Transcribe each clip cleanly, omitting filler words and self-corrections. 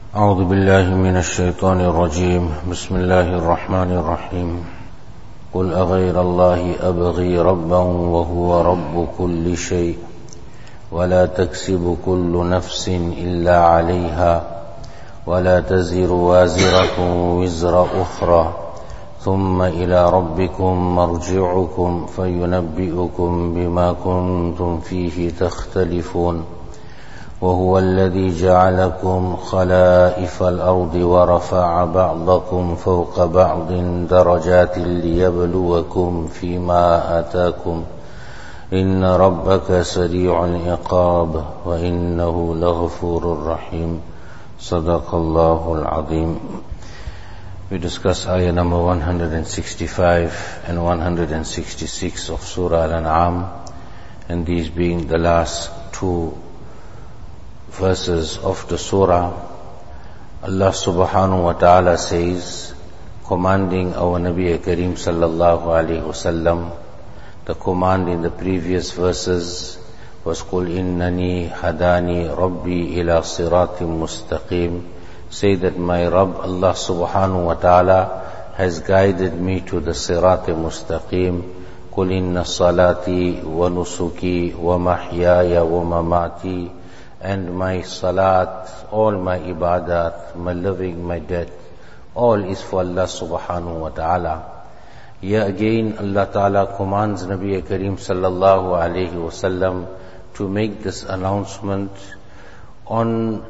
أعوذ بالله من الشيطان الرجيم. بسم الله الرحمن الرحيم. قل أغير الله أبغي ربا وهو رب كل شيء ولا تكسب كل نفس إلا عليها ولا تزر وازرة وزر أخرى ثم إلى ربكم مرجعكم فينبئكم بما كنتم فيه تختلفون وهو الذي جعلكم خلائف الأرض ورفع بعضكم فوق بعض درجات ليبلوكم فيما آتاكم إن ربك سريع العقاب وإنه لغفور رحيم. صدق الله العظيم. We discuss ayah number 165 and 166 of Surah Al-An'am, and these being the last two verses of the surah. Allah subhanahu wa ta'ala says, commanding our Nabi Kareem sallallahu alayhi wasallam, the command in the previous verses was قُلْ إِنَّنِي هَدَانِي رَبِّي إِلَى صِرَاطٍ مُسْتَقِيمٍ. Say that my Rabb Allah subhanahu wa ta'ala has guided me to the Sirat Mustaqim. قُلْ إِنَّ صَلَاتِي وَنُسُكِي وَمَحْيَايَ وَمَمَاتِي, and my salat, all my ibadat, my living, my death, all is for Allah subhanahu wa ta'ala. Here again Allah ta'ala commands Nabi Kareem sallallahu alayhi wasallam to make this announcement on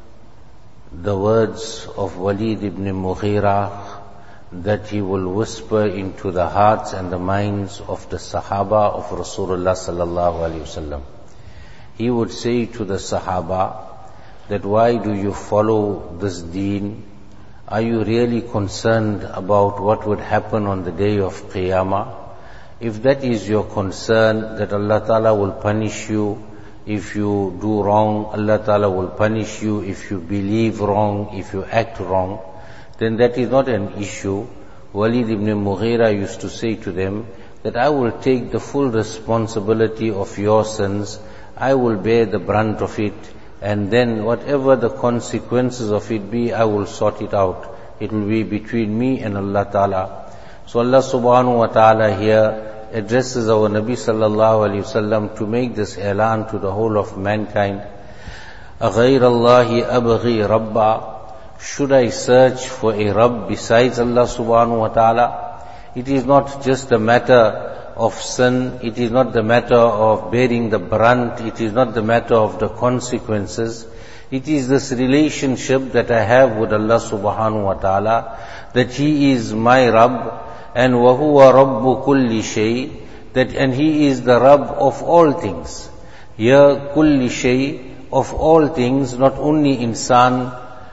the words of Walid ibn Mughira, that he will whisper into the hearts and the minds of the Sahaba of Rasulullah sallallahu alayhi wasallam. He would say to the Sahaba that why do you follow this deen? Are you really concerned about what would happen on the day of Qiyamah? If that is your concern, that Allah Ta'ala will punish you if you do wrong, Allah Ta'ala will punish you if you believe wrong, if you act wrong, then that is not an issue. Walid ibn Mughira used to say to them that I will take the full responsibility of your sins, I will bear the brunt of it, and then whatever the consequences of it be, I will sort it out. It will be between me and Allah Ta'ala. So Allah subhanahu wa ta'ala here addresses our Nabi sallallahu alayhi wasallam to make this elan to the whole of mankind. أَغَيْرَ اللَّهِ أَبْغِي رَبًّا. Should I search for a Rabb besides Allah subhanahu wa ta'ala? It is not just a matter of sin, it is not the matter of bearing the brunt, it is not the matter of the consequences. It is this relationship that I have with Allah subhanahu wa ta'ala, that He is my Rabb, and وَهُوَ رَبُّ كُلِّ شَيْءٍ, that and He is the Rabb of all things. Here, كُلِّ شَيْءٍ, of all things, not only insan.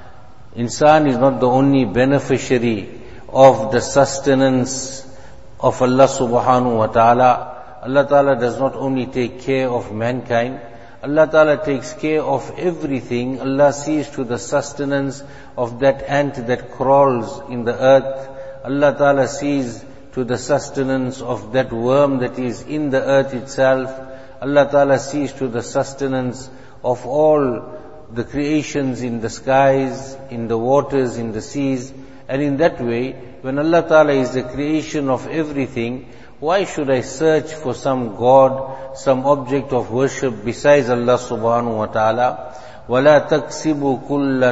Insan is not the only beneficiary of the sustenance of Allah subhanahu wa ta'ala. Allah ta'ala does not only take care of mankind, Allah ta'ala takes care of everything. Allah sees to the sustenance of that ant that crawls in the earth. Allah ta'ala sees to the sustenance of that worm that is in the earth itself. Allah ta'ala sees to the sustenance of all the creations in the skies, in the waters, in the seas. And in that way, when Allah Ta'ala is the creation of everything, why should I search for some God, some object of worship besides Allah subhanahu wa ta'ala? وَلَا تَكْسِبُ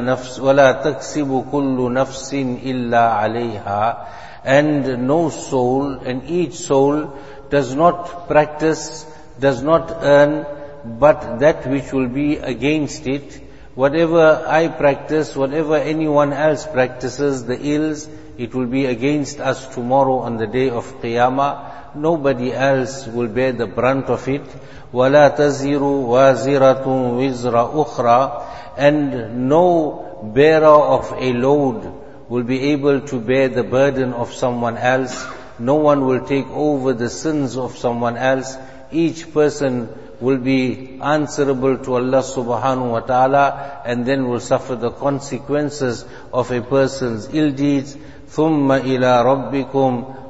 كُلُّ نَفْسٍ إِلَّا عَلَيْهَا. And no soul, and each soul does not practice, does not earn, but that which will be against it. Whatever I practice, whatever anyone else practices, the ills, it will be against us tomorrow on the day of Qiyamah. Nobody else will bear the brunt of it. وَلَا تَزِرُ وَازِرَةٌ وِزْرَ أُخْرَى. And no bearer of a load will be able to bear the burden of someone else. No one will take over the sins of someone else. Each person will be answerable to Allah subhanahu wa ta'ala, and then will suffer the consequences of a person's ill deeds. ثُمَّ إِلَىٰ رَبِّكُمْ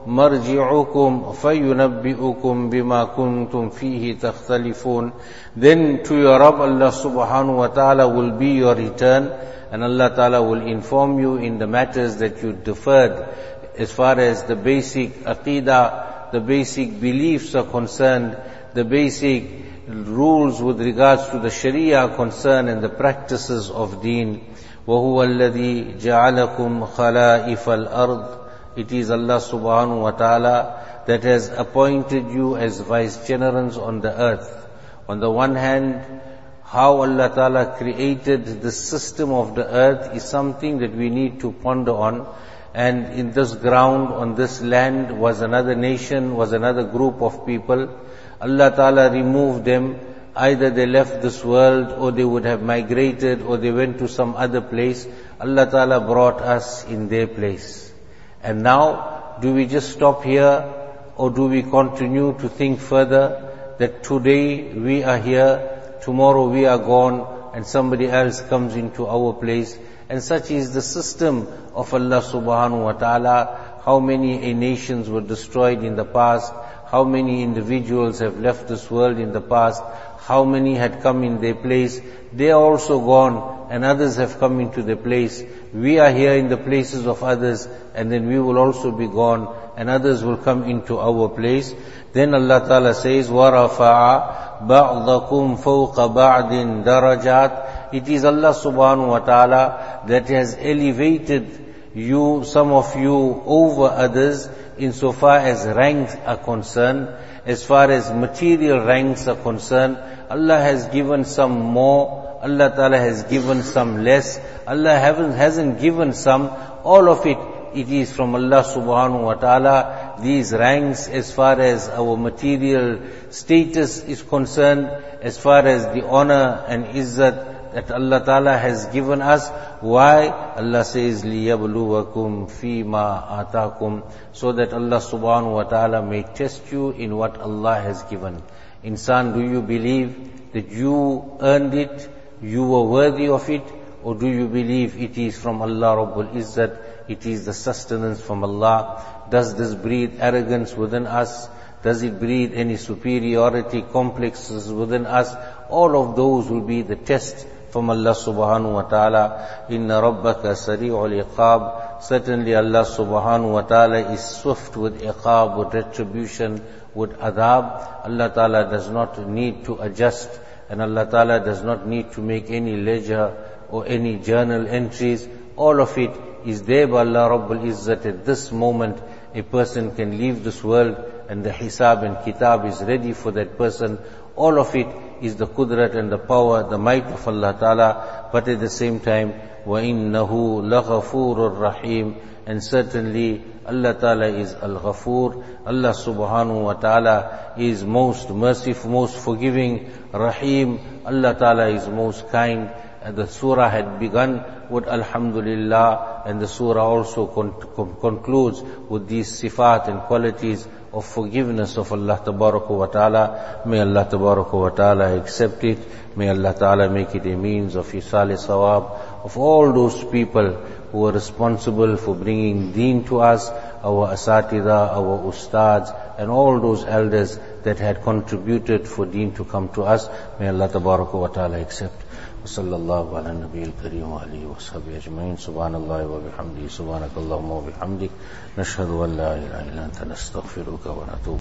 مرجعكم فينبئكم بما كنتم فيه تختلفون. Then to your Rabb Allah subhanahu wa ta'ala will be your return, and Allah ta'ala will inform you in the matters that you deferred as far as the basic aqidah, the basic beliefs are concerned, the basic rules with regards to the Sharia are concerned, and the practices of deen. وَهُوَ الَّذِي جَعَلَكُمْ خَلَائِفَ الْأَرْضِ. It is Allah subhanahu wa ta'ala that has appointed you as vicegerents on the earth. On the one hand, how Allah ta'ala created the system of the earth is something that we need to ponder on. And in this ground, on this land, was another nation, was another group of people. Allah ta'ala removed them. Either they left this world, or they would have migrated, or they went to some other place. Allah ta'ala brought us in their place. And now, do we just stop here, or do we continue to think further that today we are here, tomorrow we are gone, and somebody else comes into our place? And such is the system of Allah subhanahu wa ta'ala. How many nations were destroyed in the past? How many individuals have left this world in the past? How many had come in their place? They are also gone, and others have come into their place. We are here in the places of others, and then we will also be gone, and others will come into our place. Then Allah Ta'ala says, وَرَفَعَ بَعْضَكُمْ فَوْقَ بَعْدٍ دَرَجَاتٍ. It is Allah subhanahu wa ta'ala that has elevated you, some of you, over others, insofar as ranks are concerned. As far as material ranks are concerned, Allah has given some more, Allah Ta'ala has given some less, Allah hasn't given some. All of it is from Allah subhanahu wa ta'ala. These ranks, as far as our material status is concerned, as far as the honor and izzat that Allah Ta'ala has given us. Why? Allah says, لِيَبْلُوَكُمْ فِي مَا آتَاكُمْ, so that Allah subhanahu wa ta'ala may test you in what Allah has given. Insan, do you believe that you earned it, you were worthy of it, or do you believe it is from Allah Rabbul Izzat, it is the sustenance from Allah? Does this breed arrogance within us? Does it breed any superiority complexes within us? All of those will be the test from Allah subhanahu wa ta'ala. Inna rabbaka sari'ul iqab. Certainly Allah subhanahu wa ta'ala is swift with iqab, with retribution, with adab. Allah ta'ala does not need to adjust, and Allah ta'ala does not need to make any ledger or any journal entries. All of it is there by Allah Rabbul Izzat. At this moment, a person can leave this world, and the hisab and kitab is ready for that person. All of it is the qudrat and the power, the might of Allah Ta'ala. But at the same time, وَإِنَّهُ لَغَفُورٌ رَحِيمٌ. And certainly Allah Ta'ala is Al-Ghafoor. Allah Subhanahu wa Ta'ala is most merciful, most forgiving. Rahim. Allah Ta'ala is most kind. And the surah had begun with Alhamdulillah, and the surah also concludes with these sifat and qualities of forgiveness of Allah Tabaraka wa Ta'ala. May Allah Tabaraka wa Ta'ala accept it. May Allah Ta'ala make it a means of Isal Sawab of all those people who were responsible for bringing deen to us, our asatida, our ustads, and all those elders that had contributed for deen to come to us. May Allah Tabaraka wa Ta'ala accept. وصلى الله على النبي الكريم وآله وصحبه أجمعين. سبحان الله وبحمده. سبحانك اللهم وبحمدك. نشهد أن لا إله إلا أنت نستغفرك ونتوب